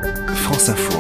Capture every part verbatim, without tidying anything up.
France Info.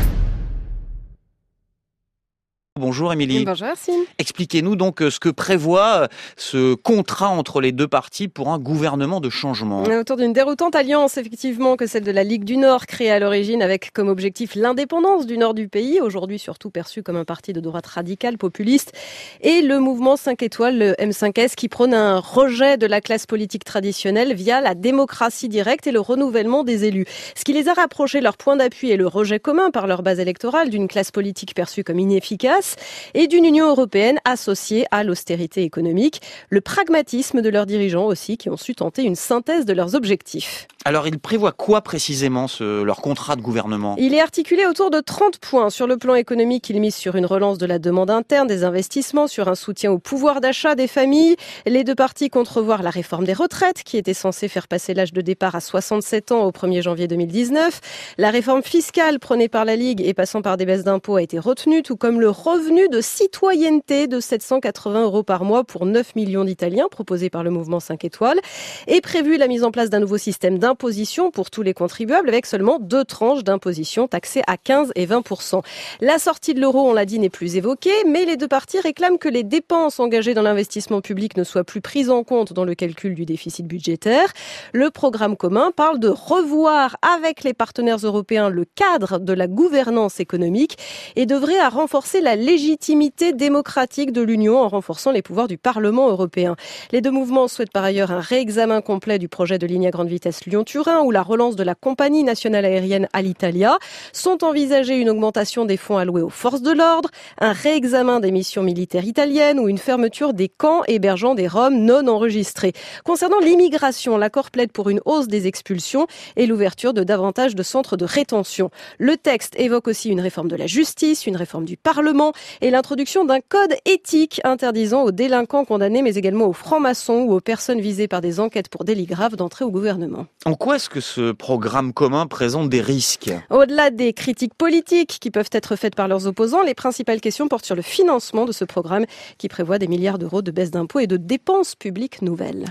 Bonjour Émilie. Bonjour Arsine. Expliquez-nous donc ce que prévoit ce contrat entre les deux parties pour un gouvernement de changement. Autour d'une déroutante alliance, effectivement, que celle de la Ligue du Nord, créée à l'origine avec comme objectif l'indépendance du nord du pays, aujourd'hui surtout perçu comme un parti de droite radicale, populiste, et le mouvement cinq étoiles, le M cinq S, qui prône un rejet de la classe politique traditionnelle via la démocratie directe et le renouvellement des élus. Ce qui les a rapprochés, leur point d'appui est le rejet commun par leur base électorale d'une classe politique perçue comme inefficace et d'une Union européenne associée à l'austérité économique, le pragmatisme de leurs dirigeants aussi, qui ont su tenter une synthèse de leurs objectifs. Alors, il prévoit quoi précisément, ce, leur contrat de gouvernement ? Il est articulé autour de trente points. Sur le plan économique, il mise sur une relance de la demande interne, des investissements, sur un soutien au pouvoir d'achat des familles. Les deux parties comptent revoir la réforme des retraites, qui était censée faire passer l'âge de départ à soixante-sept ans au premier janvier deux mille dix-neuf. La réforme fiscale prônée par la Ligue et passant par des baisses d'impôts a été retenue, tout comme le revenu de citoyenneté de sept cent quatre-vingts euros par mois pour neuf millions d'Italiens, proposé par le mouvement cinq étoiles. Est prévue la mise en place d'un nouveau système d'imposition pour tous les contribuables, avec seulement deux tranches d'imposition taxées à quinze et vingt pour cent. La sortie de l'euro, on l'a dit, n'est plus évoquée, mais les deux parties réclament que les dépenses engagées dans l'investissement public ne soient plus prises en compte dans le calcul du déficit budgétaire. Le programme commun parle de revoir avec les partenaires européens le cadre de la gouvernance économique et devrait à renforcer la légitimité démocratique de l'Union en renforçant les pouvoirs du Parlement européen. Les deux mouvements souhaitent par ailleurs un réexamen complet du projet de ligne à grande vitesse Lyon-Turin ou la relance de la compagnie nationale aérienne Alitalia. Sont envisagées une augmentation des fonds alloués aux forces de l'ordre, un réexamen des missions militaires italiennes ou une fermeture des camps hébergeant des Roms non enregistrés. Concernant l'immigration, l'accord plaide pour une hausse des expulsions et l'ouverture de davantage de centres de rétention. Le texte évoque aussi une réforme de la justice, une réforme du Parlement et l'introduction d'un code éthique interdisant aux délinquants condamnés, mais également aux francs-maçons ou aux personnes visées par des enquêtes pour délits graves d'entrer au gouvernement. En quoi est-ce que ce programme commun présente des risques ? Au-delà des critiques politiques qui peuvent être faites par leurs opposants, les principales questions portent sur le financement de ce programme qui prévoit des milliards d'euros de baisse d'impôts et de dépenses publiques nouvelles.